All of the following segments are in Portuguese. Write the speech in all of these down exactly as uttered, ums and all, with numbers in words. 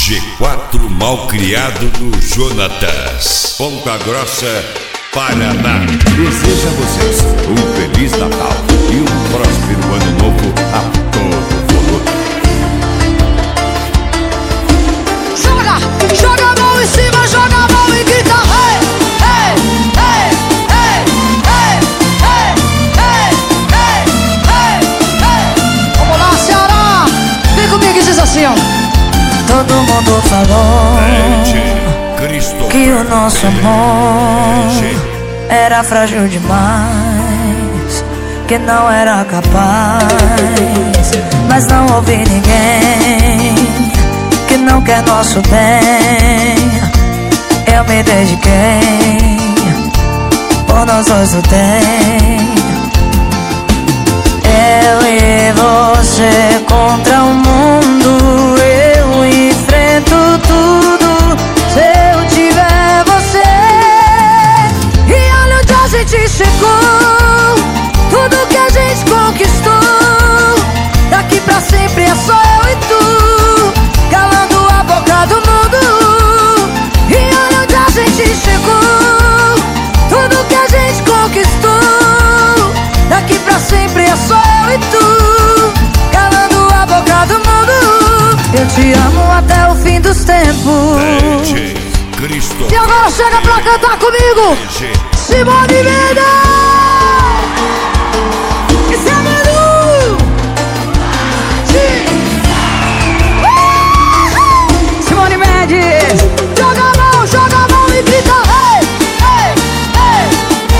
G quatro Malcriado do Jonatas, Ponta Grossa, Paraná. Deseja a vocês um Feliz Natal e um próspero Ano Novo a todo volume. Joga, joga a mão em cima, joga a mão e grita hey, hey, hey, hey, hey, hey, hey, hey, hey. Vamos lá, Ceará, vem comigo e diz assim, ó. Todo mundo falou que o nosso amor era frágil demais, que não era capaz. Mas não ouvi ninguém que não quer nosso bem. Eu me dediquei, por nós dois o tem. Eu e você contra o mundo, eu enfrento tudo se eu tiver você. E olha onde a gente chegou, tudo que a gente conquistou. Daqui pra sempre é só eu e tu, calando a boca do mundo. E olha onde a gente chegou, tudo que a gente conquistou. Daqui pra sempre é só eu e tu, calando a boca do mundo. Eu te amo até o fim dos tempos. E agora chega pra cantar comigo, Simone Mendes. Isso é Menu. Simone Mendes. Joga a mão, joga a mão e grita hey, hey, hey.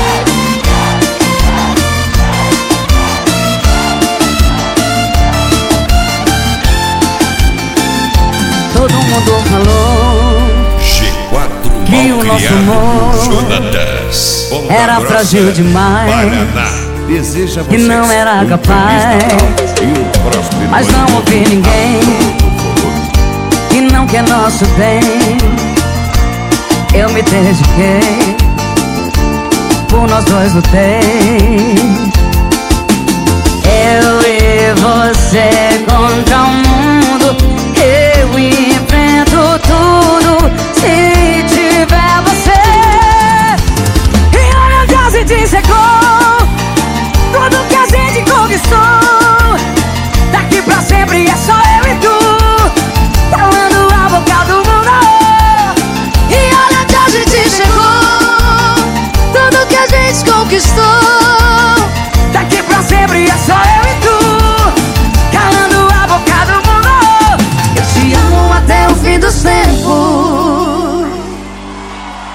Todo mundo falou G quatro que o nosso amor Jonatas, Ponta era Grossa, frágil demais, Paraná. Deseja a que vocês não era um capaz. Feliz Natal e um próspero Mas Ano não Novo ouvi ninguém a todo volume. que não quer nosso bem. Eu me dediquei, por nós dois lutei. Eu e você contra o mundo,